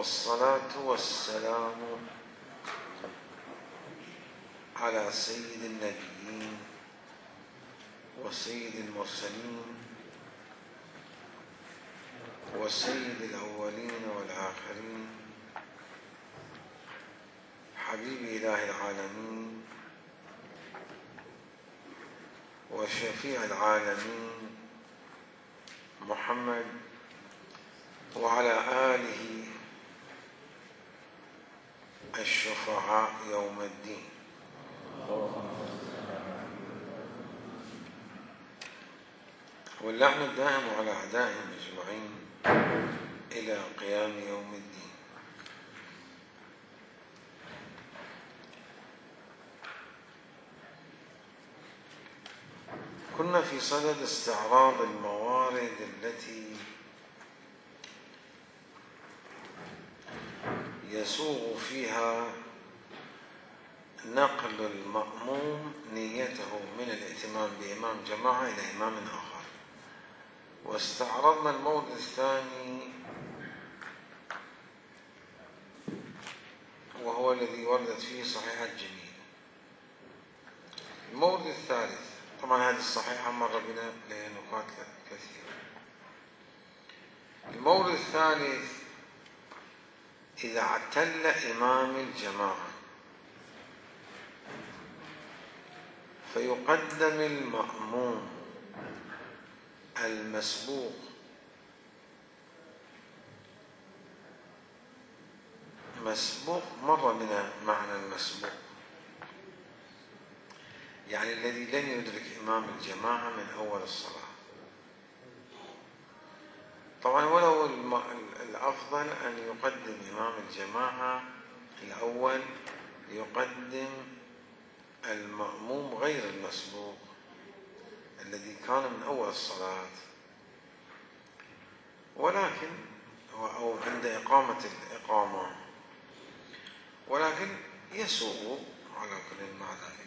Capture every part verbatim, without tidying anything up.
والصلاة والسلام على سيد النبيين وسيد المرسلين وسيد الأولين والآخرين حبيب إله العالمين وشفيع العالمين محمد وعلى آله الشفعاء يوم الدين. واللعن الدائم على أعدائهم أجمعين إلى قيام يوم الدين. كنا في صدد استعراض الموارد التي يسوغ فيها نقل المأموم نيته من الائتمام بإمام جماعة إلى إمام آخر، واستعرضنا المورد الثاني وهو الذي وردت فيه صحيحة الجميع. المورد الثالث، طبعا هذه الصحيحة مر بنا لنقاط كثيرة. المورد الثالث، إذا اعتل إمام الجماعة فيقدم المأموم المسبوق مسبوق مر بنا معنى المسبوق، يعني الذي لن يدرك إمام الجماعة من أول الصلاة. طبعا ولو الأفضل أن يقدم إمام الجماعة الأول ليقدم المأموم غير المسبوق الذي كان من أول الصلاة، ولكن أو عند إقامة الإقامة، ولكن يسوغ على كل مع ذلك،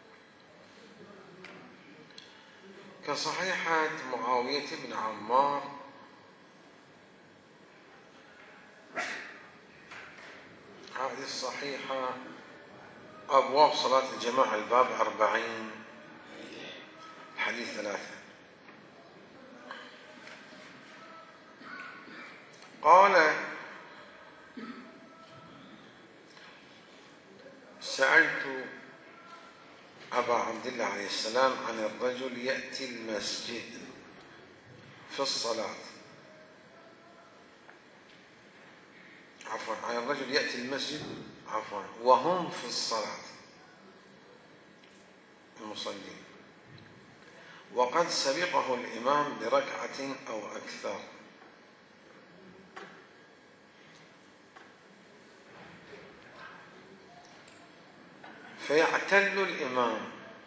كصحيحة معاوية بن عمار هذه الصحيحة أبواب صلاة الجماعة الباب أربعين حديث ثلاثة. قال: سألت أبا عبد الله عليه السلام عن الرجل يأتي المسجد في الصلاة، عفوا عن الرجل يأتي المسجد عفوا وهم في الصلاة المصلين، وقد سبقه الإمام بركعة أو أكثر، فيعتل الإمام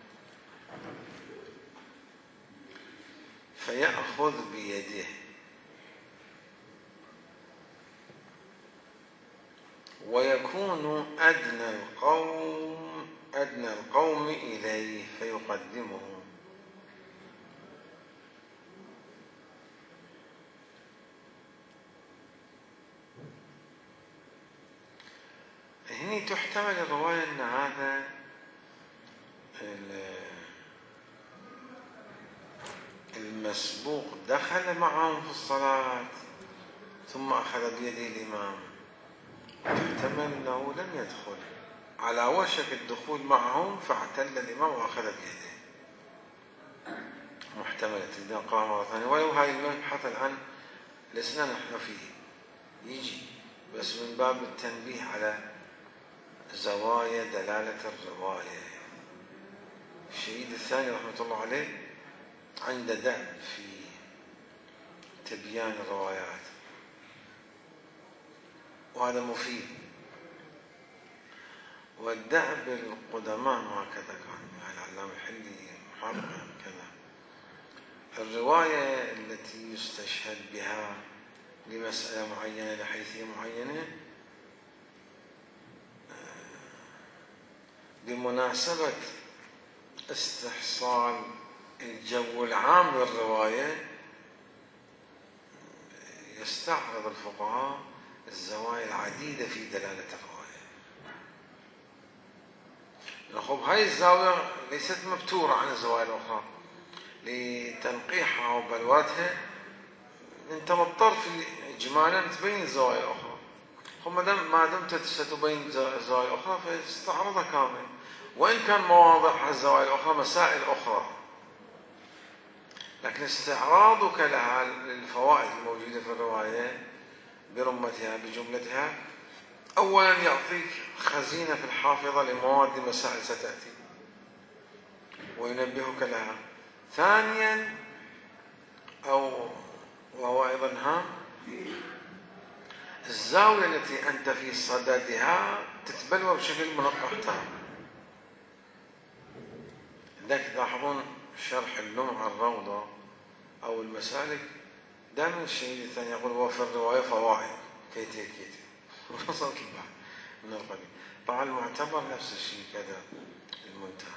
فيأخذ بيده ويكون أدنى القوم أدنى القوم إليه فيقدمه، هني تحتمل الرواية أن هذا المسبوق دخل معهم في الصلاة ثم أخذ بيده الإمام، تحتمل أنه لم يدخل على وشك الدخول معهم فاعتل الإمام وأخذ بيده، محتملة إذا قام مرة ثانية. ولو هاي المبحث الآن لسنا نحن فيه يجي، بس من باب التنبيه على زوايا دلالة الرواية. الشهيد الثاني رحمة الله عليه عند دأب في تبيان الروايات، وهذا مفيد. والدأب القدماء هكذا كان، يعني العلامة الحلي محرقا كذا، الرواية التي يستشهد بها لمسألة معينة لحيثية معينة بمناسبة استحصال الجو العام للرواية، يستعرض الفقهاء الزوايا العديدة في دلالة الرواية. نخب هاي الزاوية ليست مبتورة عن الزوايا الأخرى، لتنقيحها وبلورتها أنت مضطر في إجمالا تبين الزوايا الأخرى. ما دمت ستبين الزوايا الأخرى فاستعرضها كامل، وإن كان مواضع الزوايا الأخرى مسائل أخرى، لكن استعراضك لها للفوائد الموجودة في الرواية برمتها بجملتها أولا يعطيك خزينة في الحافظة لمواد مسائل ستأتي وينبهك لها. ثانيا أو وهو أيضا هام، الزاوية التي أنت في صددها تتبلور بشكل منقح تام. لذلك تلاحظون شرح اللمعة الروضة أو المسالك دائما الشهيد الثاني يقول وفي الرواية فوائد كيتي كيتي وصلت البحث من القبيل. طبعا المعتبر نفس الشيء كذا المنتهى.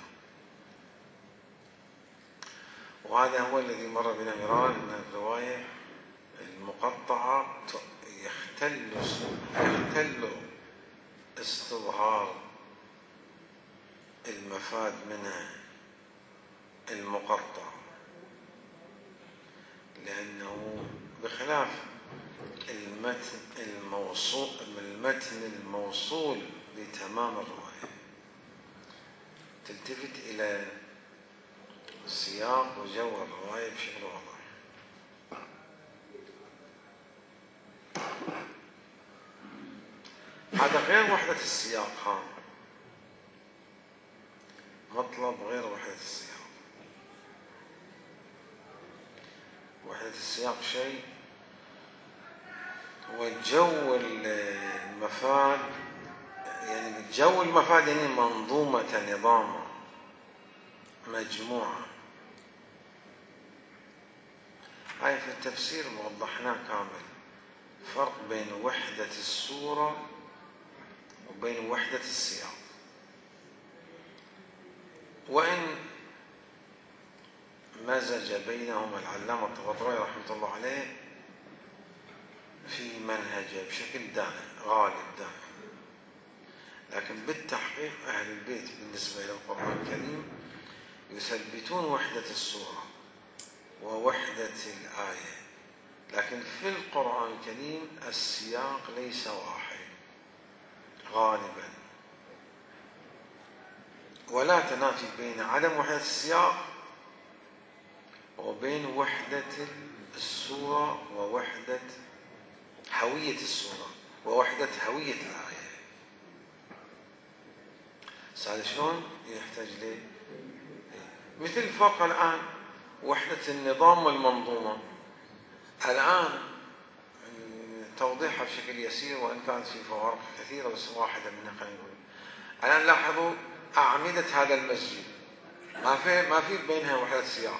وهذا هو الذي مر بنا مرارا أن الرواية المقطعة يختل يختل استظهار المفاد منها المقطع، لأنه بخلاف المتن الموصول المتن الموصول لتمام الرواية تلتفت إلى سياق وجو الرواية بشكل واضح. هذا غير وحدة السياق، هام مطلب غير وحدة السياق. وحدة السياق شيء، وجو المفاد يعني جو المفاد يعني منظومة نظاما مجموعة. هاي في التفسير وضحناه كامل، فرق بين وحدة السورة وبين وحدة السياق. وإن مزج بينهما العلامة الطباطبائي رحمة الله عليه في منهجه بشكل دائم غالب دائم، لكن بالتحقيق أهل البيت بالنسبة إلى القرآن الكريم يثبتون وحدة السورة ووحدة الآية، لكن في القرآن الكريم السياق ليس واحد غالبا، ولا تنافي بين عدم وحدة السياق وبين وحدة السورة ووحدة هوية السورة ووحدة هوية الآية. هذا شلون يحتاج ليه؟ مثل فرق الآن وحدة النظام والمنظومة. الآن توضيحها بشكل يسير وإن كانت في فوارق كثيرة بس واحدة منها خلينا نقول. الآن لاحظوا أعمدة هذا المسجد ما في ما في بينها وحدة سياق،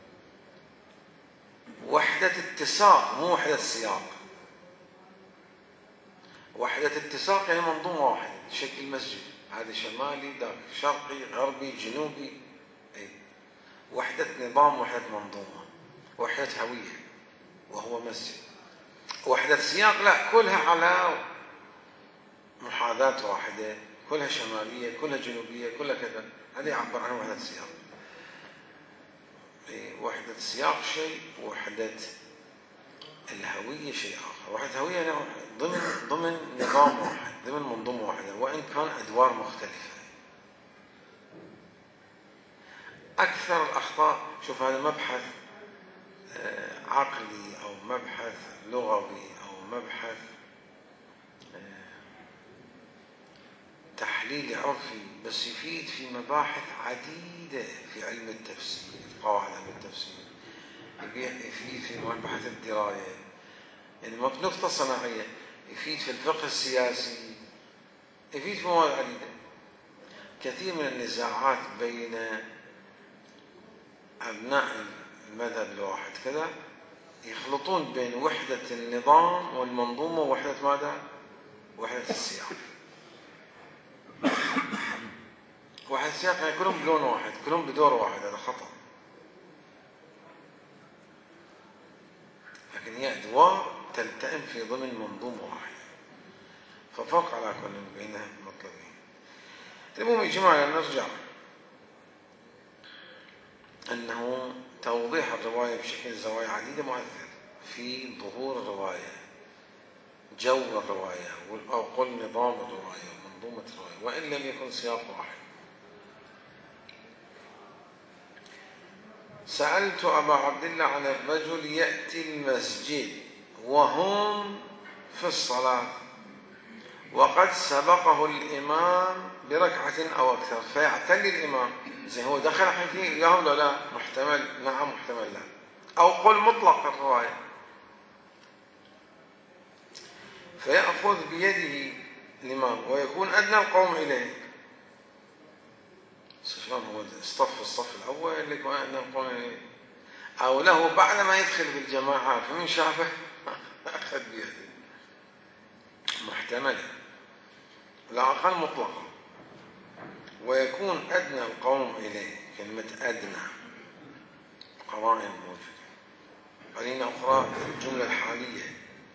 وحدة اتساق مو وحدة سياق. وحدة اتساق يعني منظومة واحدة شكل المسجد، هذا شمالي ذاك شرقي غربي جنوبي. أي وحدة نظام وحدة منظومة وحدة هوية وهو مسجد. وحدة سياق لا، كلها على محاذاة واحدة، كلها شمالية كلها جنوبية كلها كذا، هذا يعبر عن وحدة سياق. وحدة السياق شيء، وحدة الهوية شيء آخر. وحدة الهوية يعني ضمن ضمن نظام واحد ضمن منظومة واحدة وإن كان أدوار مختلفة. أكثر الأخطاء، شوف هذا مبحث عقلي أو مبحث لغوي أو مبحث تحليل عرفي، بس يفيد في مباحث عديدة في علم التفسير، في قواعد علم التفسير، يفيد في مبحث الدراية، يعني نقطة صناعية، يفيد في الفقه السياسي، يفيد في مواد عديدة. كثير من النزاعات بين أبناء المذهب الواحد كذا يخلطون بين وحدة النظام والمنظومة ووحدة ماذا؟ وحدة السياق. وحدة السياق يعني كلهم بلون واحد كلهم بدور واحد، هذا خطأ. لكن هي أدوار تلتئم في ضمن منظومة واحدة. ففرق على كل بين المطلبين. المهم يا جماعة نرجع أنه توضيح الرواية بشكل زوايا عديدة مؤثر في ظهور الرواية، جو الرواية، أو قل نظام الرواية ومنظومة الرواية، وإن لم يكن سياق واحد. سألت أبا عبد الله عن الرجل يأتي المسجد وهم في الصلاة وقد سبقه الإمام بركعة أو أكثر فيعتلي الإمام. زي هو دخل حين يا ولا لا؟ محتمل نعم محتمل لا، أو قل مطلق الرواية. فيأخذ بيده الإمام ويكون أدنى القوم إليه. شلون هو اصطف الصف الأول اللي يكون أدنى القوم إليه، أو له بعد ما يدخل في الجماعة فمن شافه أخذ بيده، محتمل لا أقل مطلقا. ويكون أدنى القوم إليه، كلمة أدنى قرائن موجودة. قرينة أخرى الجملة الحالية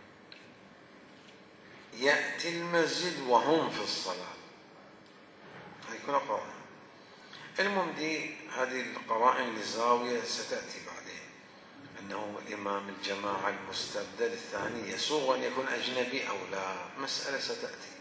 يأتي المسجد وهم في الصلاة، هذه كلها قرائن. المهم دي هذه القرائن للزاوية ستأتي بعدين، أنه الإمام الجماعة المستبدل الثاني يسوغ أن يكون أجنبي أو لا، مسألة ستأتي.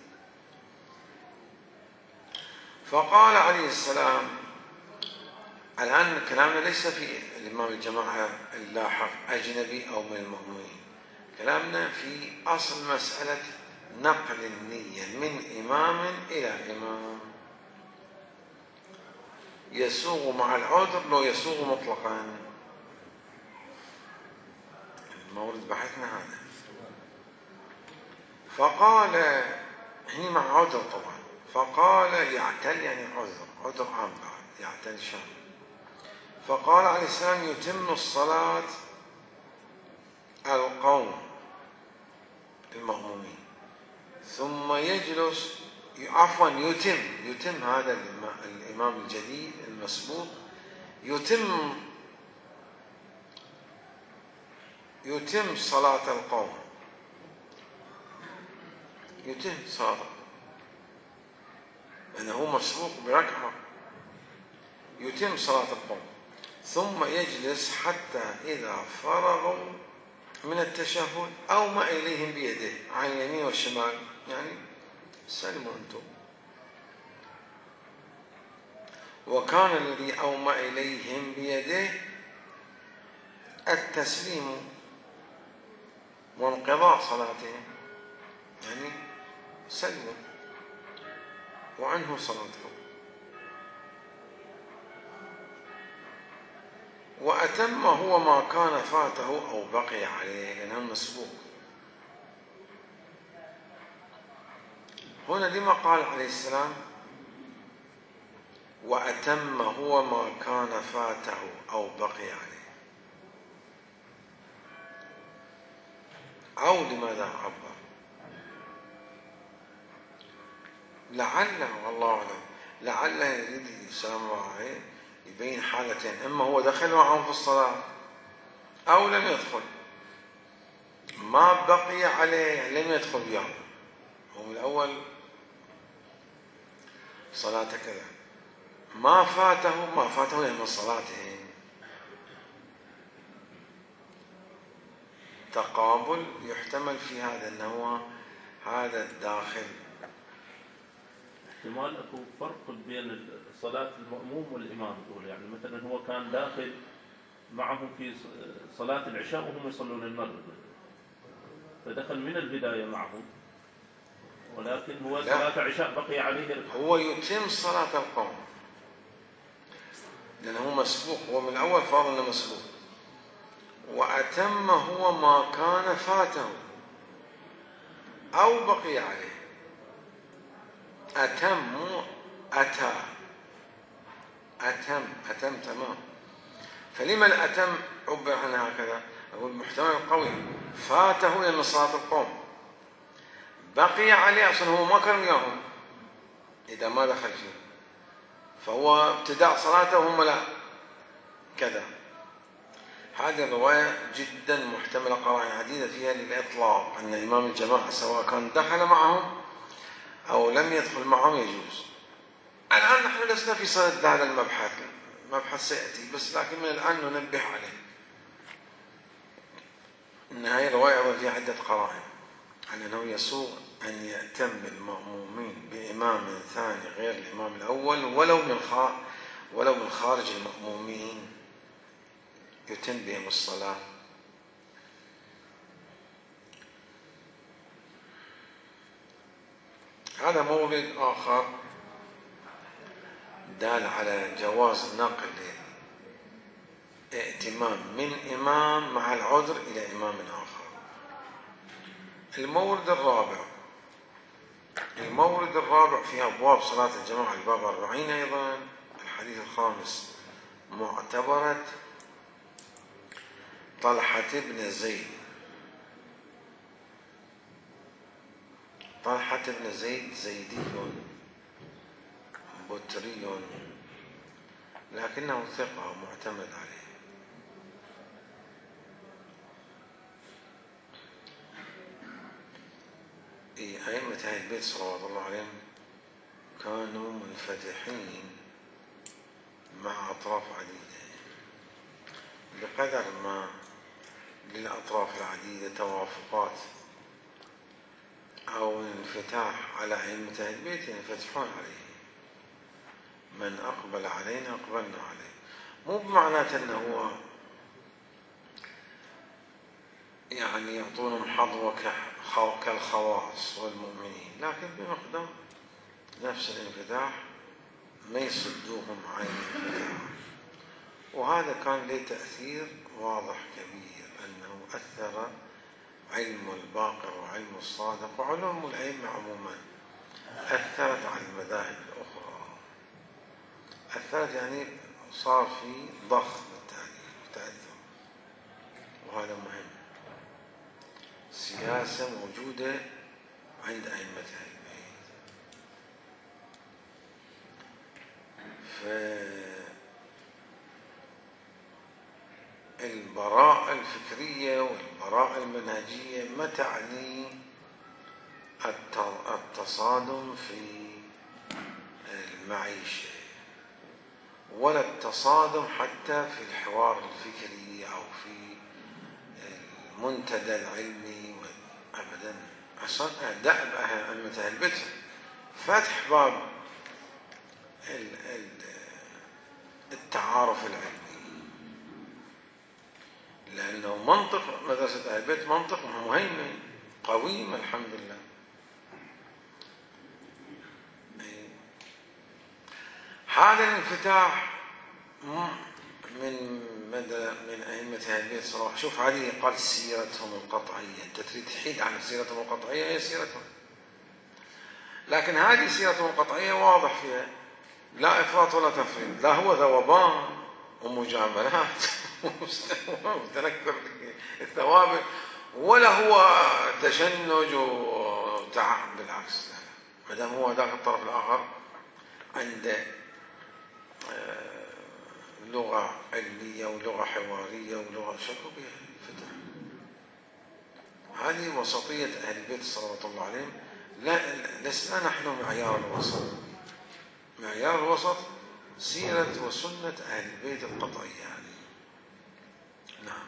فقال عليه السلام، الآن كلامنا ليس في الإمام الجماعة اللاحق أجنبي أو من المأمومين، كلامنا في أصل مسألة نقل النية من إمام إلى إمام. يسوغ مع العذر لو يسوغ مطلقا، المورد بحثنا هذا. فقال هني مع عذر طبعا، فقال يعتل يعني عذر، عذر عام بعد يعتل شامل. فقال عليه السلام يتم الصلاة القوم المأمومين ثم يجلس، عفوا يتم يتم هذا الإمام الجديد المسبوق يتم يتم صلاة القوم، يتم صلاة لأنه مسبوق بركعة، يتم صلاة القوم ثم يجلس حتى إذا فرغوا من التشهد أومأ إليهم بيده عن اليمين والشمال، يعني سلموا أنتم. وكان الذي أومأ إليهم بيده التسليم وانقضاء صلاتهم، يعني سلموا وعنه صلاتهم. وأتم هو ما كان فاته أو بقي عليه، لأنه مسبوق. هنا لما قال عليه السلام وأتم هو ما كان فاته أو بقي عليه، أو لماذا عبر؟ لعله والله أعلم، لعله يريد السلام عليه يبين حالتين، إما هو دخل معهم في الصلاة أو لم يدخل. ما بقي عليه لم يدخل وياهم، هو من الأول صلاة كذا، ما فاته ما فاته من صلاته. تقابل يحتمل في هذا أنه هذا الداخل. احتمال اكو فرق بين صلاة المأموم والإمام دول، يعني مثلا هو كان داخل معهم في صلاة العشاء وهم يصلون المغرب، فدخل من البداية معهم، ولكن هو صلاة عشاء بقي عليه. هو يتم صلاة القوم لأنه مسبوق، هو من الأول فرض أنه مسبوق. وأتم هو ما كان فاته أو بقي عليه. أتم أتى أتم أتم تمام. فلما الأتم عبر عنها هكذا؟ هو المحتمل القوي، فاته لأن صلاة القوم، بقي عليه أصلا هو ما كان وياهم إذا ما دخل فيه، فهو ابتداء صلاته هم لا كذا. هذه الرواية جدا محتملة قرائن عديدة فيها للإطلاق أن إمام الجماعة سواء كان دخل معهم أو لم يدخل معهم يجوز. الآن نحن لسنا في صدد هذا المبحث، المبحث سيأتي، بس لكن من الآن ننبه عليه أن هذه الرواية فيها عدة قرائن على أنه يسوغ أن يأتم المأمومين بإمام ثاني غير الإمام الأول ولو من ولو من خارج المأمومين يتم بهم الصلاة. هذا مورد آخر دال على جواز نقل ائتمام من إمام مع العذر إلى إمام آخر. المورد الرابع المورد الرابع في أبواب صلاة الجماعة الباب أربعين أيضا الحديث الخامس معتبرة طلحة بن زيد. طلحة بن زيد زيدي بطري لكنه ثقة معتمد عليه. أئمة أهل البيت صلوات الله عليهم كانوا منفتحين مع أطراف عديدة بقدر ما للأطراف العديدة توافقات أو انفتاح على أئمة أهل البيت ينفتحون عليه. من أقبل علينا أقبلنا عليه، مو بمعنى أنه يعني يعطونهم حظوة كالخواص والمؤمنين، لكن بمقدار نفس الانفتاح ما يصدوهم عن الانفتاح. وهذا كان له تأثير واضح كبير، أنه أثر علم الباقر وعلم الصادق وعلوم الأئمة عموما، أثرت على المذاهب الأخرى، أثرت يعني صار في ضخ بالتالي وتأثر. وهذا مهم، سياسة موجودة عند أئمة أهل البيت. فالبراءة الفكرية والبراءة المنهجية ما تعني التصادم في المعيشة ولا التصادم حتى في الحوار الفكري أو في المنتدى العلمي. أبدا، أصلا دأب أئمة أهل البيت فتح باب التعارف العلمي، لأنه منطق مدرسة أهل البيت منطق مهيمن قويم الحمد لله. هذا الانفتاح من مدى من أئمة أهل البيت صراحة. شوف هذه قال سيرتهم القطعية، أنت تريد تحيد عن سيرتهم القطعية، هي سيرتهم، لكن هذه سيرتهم القطعية واضح فيها لا إفراط ولا تفريط، لا هو ذوبان ومجاملات وتنكر الثوابت، ولا هو تشنج وتعب، بالعكس، ما دام هو ذاك الطرف الآخر عنده لغة علمية ولغة حوارية ولغة شعوبية فتح. هذه وسطية أهل البيت صلوات الله عليهم. لا لسنا نحن معيار الوسط، معيار الوسط سيرة وسنة أهل البيت القطعية هذه. نعم،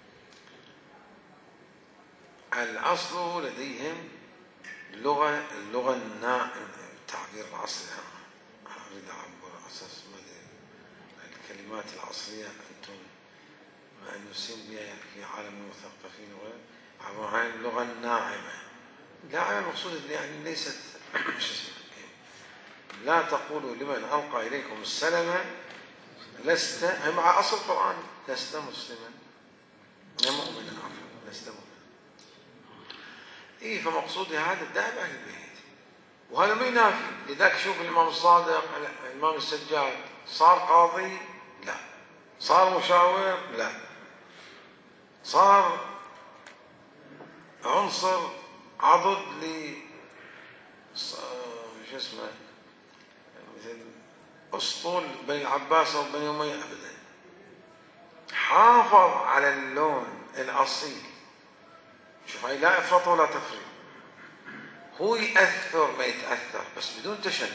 الأصل لديهم اللغة اللغة الناعمة، التعبير العصري، أريد أعبر أساس الكلمات العصرية أنتم ما نسين بها في عالم المثقفين عبر عن اللغة الناعمة. الناعمة المقصود يعني ليست لا تقولوا لمن ألقى إليكم السلام لست، مع أصل القرآن لست مسلما يا مؤمنا، عفوا لست مؤمنا. إيه، فمقصود هذا دائما أهل البيت، وهذا ما ينافي. لذلك شوف الإمام الصادق الإمام السجاد صار قاضي؟ لا. صار مشاور؟ لا. صار عنصر عضد ل شو اسمه مثل أسطول بني العباس أو بني أمية؟ أبدا، حافظ على اللون الأصيل. شوف هاي لا إفراط ولا تفريط. هو يأثر ما يتأثر بس بدون تشنج.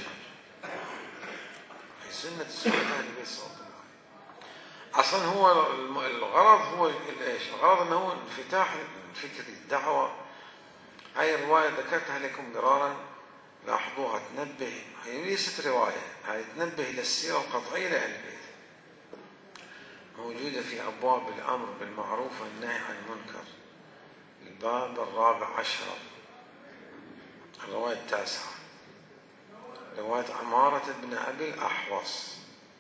في سنة السنة أهل البيت صلى الله عليه وسلم أصلا هو الغرض هو إيش؟ الغرض أنه هو انفتاح الفكري الدعوة. هاي الرواية ذكرتها لكم مرارا، لاحظوها، تنبه، هي ليست رواية، هاي تنبه إلى السيرة القطعية لأهل البيت، موجودة في أبواب الأمر بالمعروف والنهي عن المنكر، الباب الرابع عشر، الرواية التاسعة، رواية عمارة بن أبي الأحوص.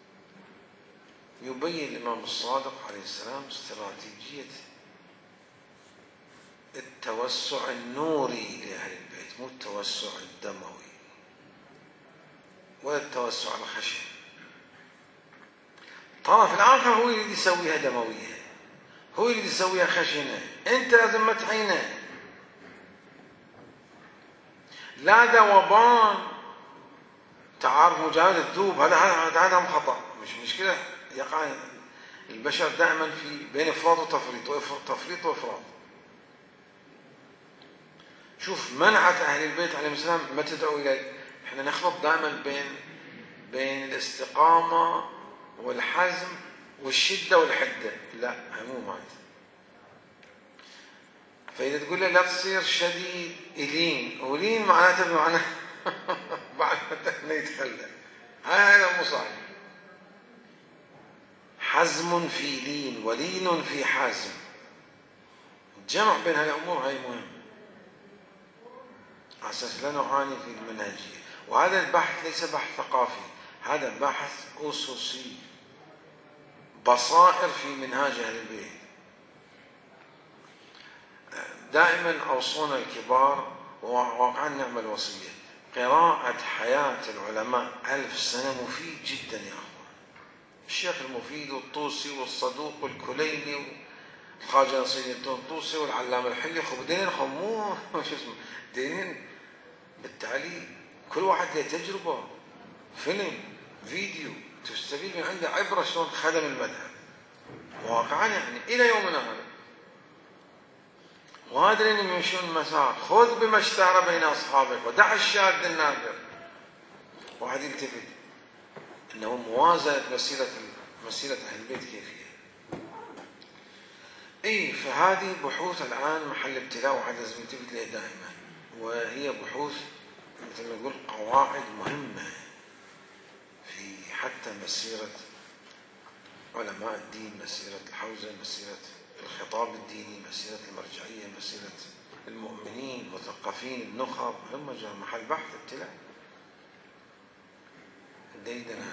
يبين الإمام الصادق عليه السلام استراتيجية التوسع النوري لأهل البيت، مو التوسع الدموي ولا التوسع الخشن. الطرف الآخر هو اللي يسويها دموية، هو اللي يسويها خشنة، أنت لازم ما تعينه. لا ذوبان تعارف مجاهد الذوب، هذا هذا هذا خطأ، مش مشكلة. يقع البشر دائما في بين افراط وتفريط وتفريط وافراط. شوف منعت اهل البيت عليهم السلام ما تدعو الى، احنا نخلط دائما بين بين الاستقامه والحزم والشده والحده، لا مو مات. فاذا تقول له لا تصير شديد الين، ولين معناته بمعنى بعد ما يتخلى، هذا مو صحيح. حزم في لين ولين في حازم، الجمع بين هالامور هاي مهم على اساس لا نعاني في المنهجيه. وهذا البحث ليس بحث ثقافي، هذا بحث اسسي، بصائر في منهاج اهل البيت. دائما اوصونا الكبار وواقعا نعمل وصيه، قراءه حياه العلماء ألف سنه مفيد جدا يا اخوان. الشيخ المفيد والطوسي والصدوق والكليني والخواجة نصير الدين الطوسي والعلامة الحلي، خو دينين خو مو شو اسمه دينين بالتالي كل واحد له تجربة، فيلم فيديو تستفيد من عنده عبرة شلون خدم المذهب واقعا يعني إلى يومنا هذا. وهذا اللي يمشون المسار، خذ بما اشتهر بين أصحابك ودع الشاذ النادر. واحد يلتفت انه موازنه مسيره مسيره اهل البيت كيف هي. اي فهذه بحوث الان محل ابتلاء وحد لازم يلتفت لها دائما، وهي بحوث مثل ما نقول قواعد مهمه في حتى مسيره علماء الدين، مسيره الحوزه، مسيره الخطاب الديني، مسيره المرجعيه، مسيره المؤمنين المثقفين النخب، هم محل بحث ابتلاء ديدنا.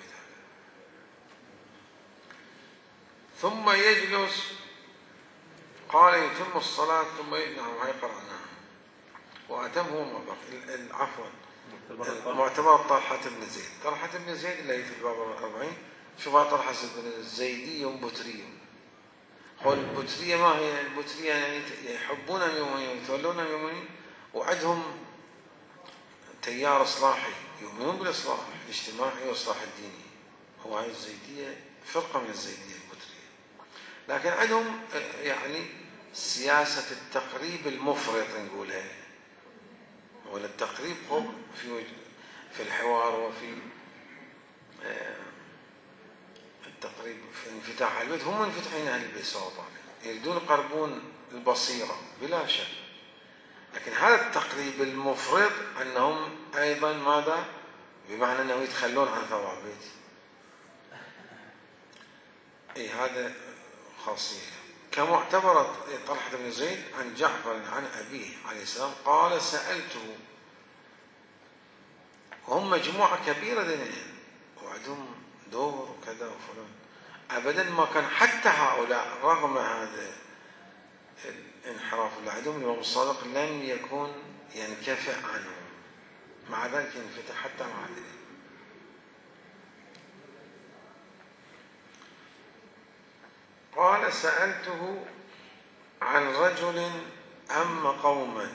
ثم يجلس، قال يتم الصلاة ثم يجلس، وهي قرأناها وأتمه ما بقي. عفوا معتبر طلحة بن زيد، طلحة بن زيد اللي في الباب الأربعين. شوفها طلحة بن الزيدي بطري. هو البترية ما هي البترية؟ يعني يحبون المؤمنين ويتولون المؤمنين، وعندهم تيار إصلاحي يؤمنون بالإصلاح الاجتماعي والإصلاح الديني. هو هاي الزيدية فرقة من الزيدية البترية، لكن عندهم يعني سياسة التقريب المفرط نقولها، ولا التقريب هو في في الحوار وفي التقريب في انفتاح أهل البيت. هم منفتحين أهل البيت صلى الله عليه وسلم، يريدون يقربون البصيرة بلا شك، لكن هذا التقريب المفرط أنهم أيضا ماذا؟ بمعنى أنهم يتخلون عن ثواب البيت. أي هذا خاصية. كما اعتبرت طلحة بن زيد عن جعفر عن أبيه عليه السلام قال سألته، وهم مجموعة كبيرة دينين وعندهم دور وكذا وفلان، أبدا ما كان حتى هؤلاء رغم هذا الانحراف اللي عندهم الإمام الصادق لم يكن ينكفئ عنهم، مع ذلك ينفتح حتى مع ذلك. قال سألته عن رجل أم قوما.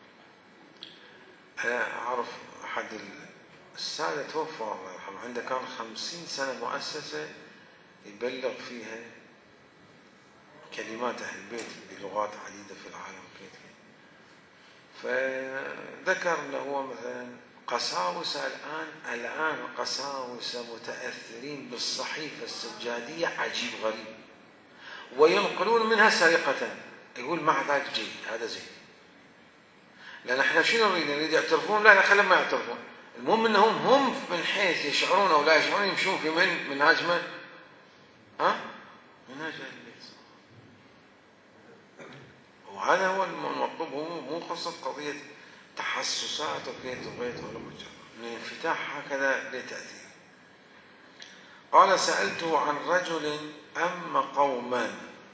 أنا أعرف أحد السادة توفى الله يرحمه، عنده كان خمسين سنة مؤسسة يبلغ فيها كلمات أهل البيت بلغات عديدة في العالم كيف. فذكر له مثلا قساوسة الآن الآن قساوسة متأثرين بالصحيفة السجادية عجيب غريب، وينقلون منها سرقة. يقول مع ذلك جيد، هذا زين، لأن احنا شنو نريد؟ نريد يعترفون؟ لا لا خلهم ما يعترفون، المهم انهم هم من حيث يشعرون او لا يشعرون يمشون في من منهاج من؟ ها؟ منهاج أهل البيت. وهذا هو المطلوب، هو مو قصة قضية تحسسات وكيت وبيت ولا مجرد من انفتاح هكذا لتأثير. قال سألته عن رجل أم قوما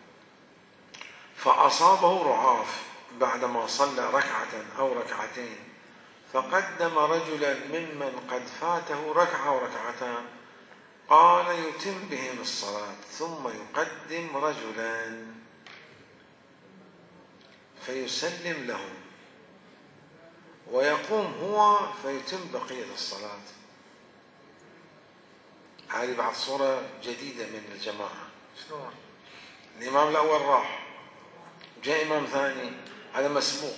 فأصابه رعاف بعدما صلى ركعة أو ركعتين، فقدم رجلا ممن قد فاته ركعة وركعتان، قال يتم بهم الصلاة ثم يقدم رجلا فيسلم لهم ويقوم هو فيتم بقية الصلاة. هذه بعد صورة جديدة من الجماعة. شلون؟ الإمام الأول راح، جاء إمام ثاني، هذا مسبوق،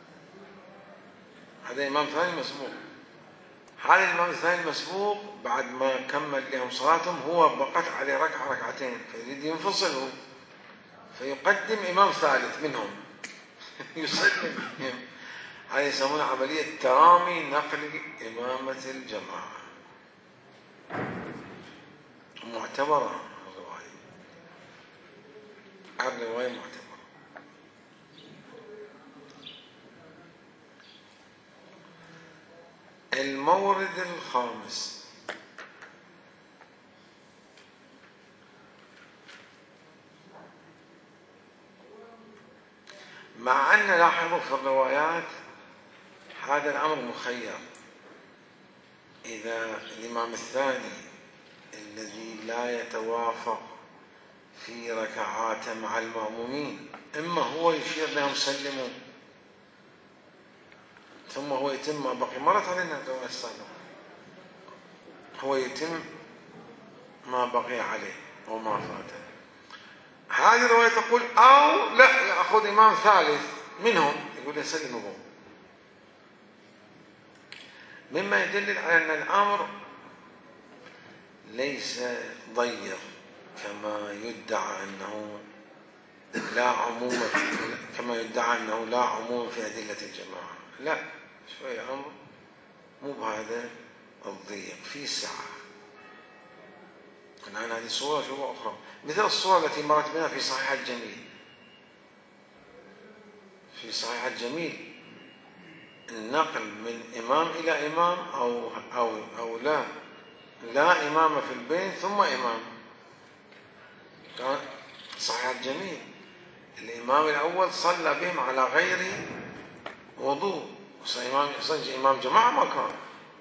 هذا إمام ثاني مسبوق، هذا الإمام الثاني المسبوق بعد ما كمل لهم صلاتهم هو بقت عليه ركعة ركعتين، فيريد ينفصل هو فيقدم إمام ثالث منهم يسلم بهم. هذه يسمونها عملية ترامي نقل إمامة الجماعة، معتبرة الرواية، الرواية معتبرة. المورد الخامس مع أن لاحظوا في الروايات هذا الأمر مخير، إذا الإمام الثاني الذي لا يتوافق في ركعات مع المأمومين إما هو يشير لهم سلموا ثم هو يتم ما بقي، مرت علينا الرواية السابقة، هو يتم ما بقي عليه وما فاته. هذه الرواية تقول أو لا يأخذ إمام ثالث منهم يقول يسلموا بهم، مما يدل على أن الأمر ليس ضيق كما يدعى أنه لا عموم كما يدعى أنه لا عموم في أدلة الجماعة. لا، شوية أمر مو بهذا الضيق، في سعة. الآن هذه صورة شو أخرى، مثل الصورة التي مرت بنا في صحيح الجميل. في صحيح الجميل النقل من إمام إلى إمام أو أو أو لا لا إمام في البين ثم إمام. كان صحيح الجميل الإمام الأول صلى بهم على غير وضوء، إمام إمام جماعة ما كان،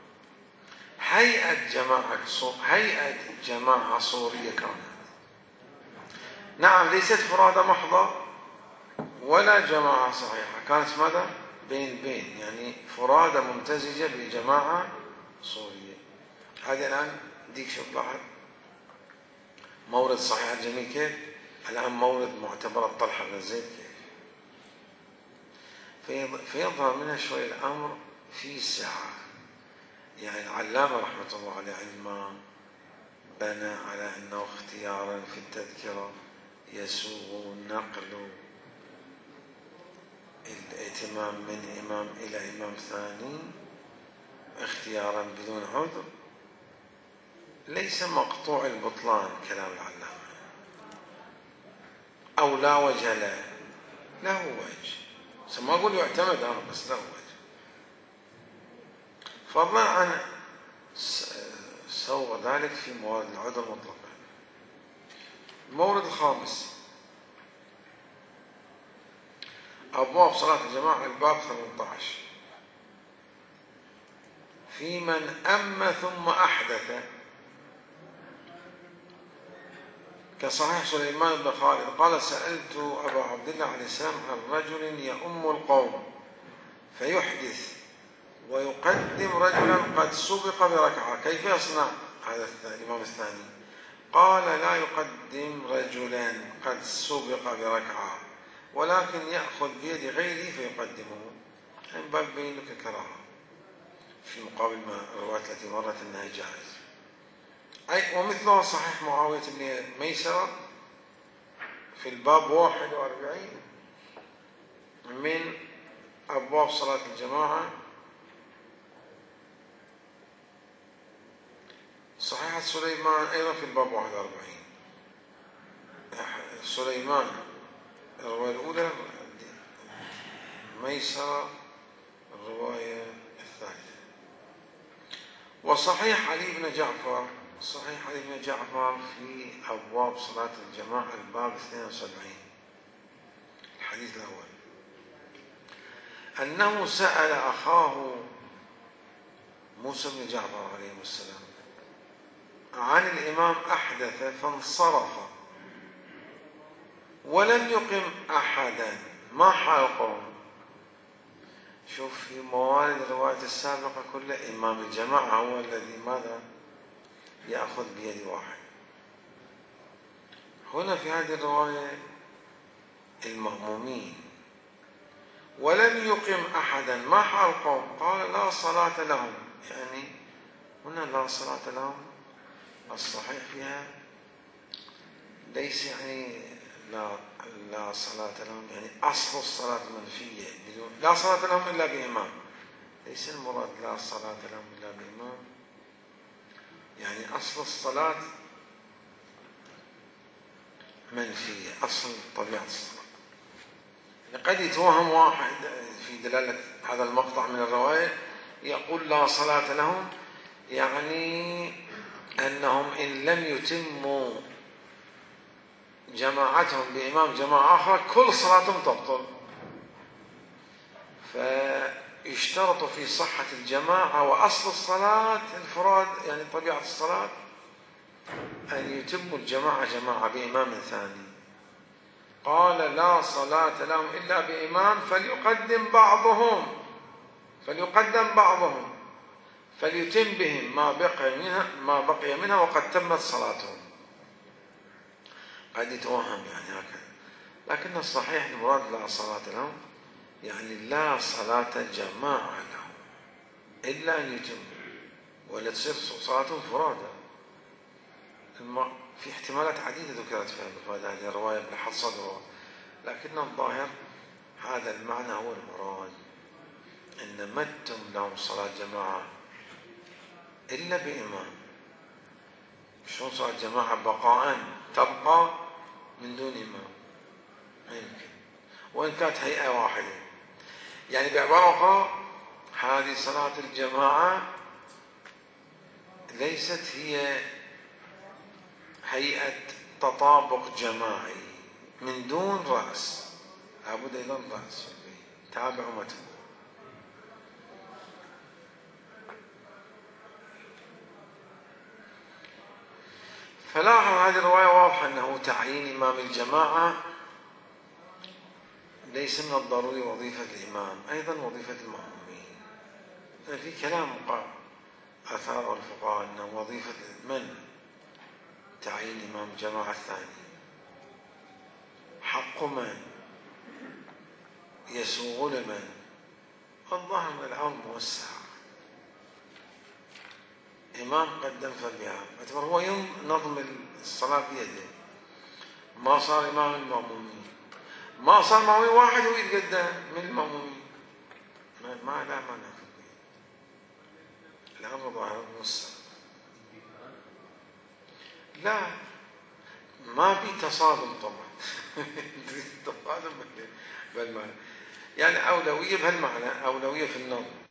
هيئة جماعة هيئة جماعة صورية كانت. نعم ليست فرادة محضة ولا جماعة صحيحة، كانت ماذا؟ بين بين، يعني فرادة ممتزجة بجماعة صورية. هذه الآن ديك شوف لاحظ مورد صحيح الجميل كيف، الآن مورد معتبر طلحة بن زيد كيف، فيظهر منها شوي الأمر في سعة. يعني العلامة رحمة الله عليه عندما بنى على أنه اختيارا في التذكرة يسوغ نقل الائتمام من إمام إلى إمام ثاني اختيارا بدون عذر، ليس مقطوع البطلان كلام العلامة، أو لا وجه له، له وجه، ما أقول يعتمد أنا بس له وجه، فضلا عن سوغ ذلك في موارد العذر مطلقا. المورد الخامس أبواب صلاة الجماعة الباب ثمانية عشر في من أم ثم أحدث كصحيح سليمان بن خالد قال سألت أبا عبد الله عليه السلام عن رجل يؤم القوم فيحدث ويقدم رجلا قد سبق بركعة كيف يصنع هذا الإمام الثاني؟ قال لا يقدم رجلا قد سبق بركعة ولكن يأخذ بيد غيره فيقدمه. يعني باب بين لك الكراهة في مقابل ما الروايات التي مرت أنها جائز. أي ومثلها صحيح معاوية بن ميسرة في الباب واحد وأربعين من أبواب صلاة الجماعة. صحيحة سليمان أيضا في الباب واحد وأربعين. سليمان الرواية الأولى، ميسرة الرواية الثالثة. وصحيح علي بن جعفر، صحيح علي بن جعفر في أبواب صلاة الجماعة الباب اثنين وسبعين، الحديث الأول، أنه سأل أخاه موسى بن جعفر عليه السلام عن الإمام أحدث فانصرف ولم يقم أحدا ما حال قوم. شوف في موارد الرواية السابقة كلها إمام الجماعة هو الذي ماذا يأخذ بيد واحد. هنا في هذه الرواية المأمومين ولم يقم أحدا ما حال قوم، قال لا صلاة لهم. يعني هنا لا صلاة لهم الصحيح فيها ليس يعني لا لا صلاة لهم يعني أصل الصلاة منفية، لا صلاة لهم إلا بإمام. ليس المراد لا صلاة لهم إلا بإمام، يعني أصل الصلاة منفية، أصل طبيعة الصلاة. يعني قد يتوهم واحد في دلالة هذا المقطع من الرواية يقول لا صلاة لهم، يعني أنهم إن لم يتموا جماعتهم بإمام جماعة آخر كل صلاتهم تبطل. فيشترط في صحة الجماعة وأصل الصلاة الفراد، يعني طبيعة الصلاة، أن يتموا الجماعة جماعة بإمام ثاني. قال لا صلاة لهم إلا بإمام فليقدم بعضهم فليقدم بعضهم فليتم بهم ما بقي منها ما بقي منها وقد تمت صلاتهم. قد يتوهم يعني هكذا، لكن الصحيح المراد لا صلاة لهم يعني لا صلاة جماعة لهم إلا أن يتموا، ولا تصير صلاتهم فرادى. في احتمالات عديدة ذكرت في هذه الرواية بحد صدرها، لكن الظاهر هذا المعنى هو المراد، إن ما تتم لهم صلاة جماعة إلا بإمام. شلون صلاة جماعة بقاء تبقى من دون إمام؟ ما يمكن، وإن كانت هيئة واحدة. يعني بعبارة أخرى هذه صلاة الجماعة ليست هي هيئة تطابق جماعي من دون رأس، لابد أيضا رأس تابع متن. فلاحظ هذه الرواية واضحة أنه تعيين إمام الجماعة ليس من الضروري وظيفة الإمام، أيضا وظيفة المأمومين. في كلام أثار الفقهاء أنه وظيفة من تعيين إمام الجماعة الثاني، حق من يسوغ لمن. الظاهر من الأمر موسع، إمام قدم فليها، اعتبر هو ينظم الصلاة بيده. ما صار إمام المأمومين، ما صار مأمومين واحد هو يتقدم من المأمومين، ما لا مانع في الأمر ظاهر موسع. لا ما في تصادم طبعا تصادم بالمعنى، يعني أولوية بهالمعنى، أولوية في النظم.